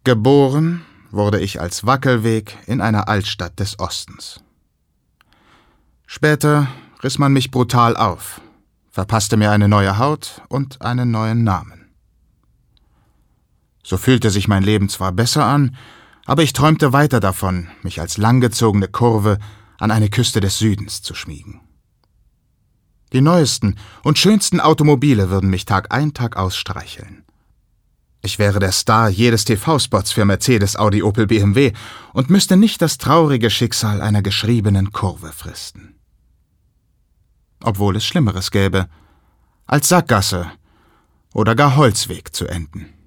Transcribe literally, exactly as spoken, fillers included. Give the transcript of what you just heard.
Geboren wurde ich als Wackelweg in einer Altstadt des Ostens. Später riss man mich brutal auf, verpasste mir eine neue Haut und einen neuen Namen. So fühlte sich mein Leben zwar besser an, aber ich träumte weiter davon, mich als langgezogene Kurve an eine Küste des Südens zu schmiegen. Die neuesten und schönsten Automobile würden mich Tag ein, Tag aus streicheln. Ich wäre der Star jedes T V-Spots für Mercedes, Audi, Opel, B M W und müsste nicht das traurige Schicksal einer geschriebenen Kurve fristen. Obwohl es Schlimmeres gäbe, als Sackgasse oder gar Holzweg zu enden.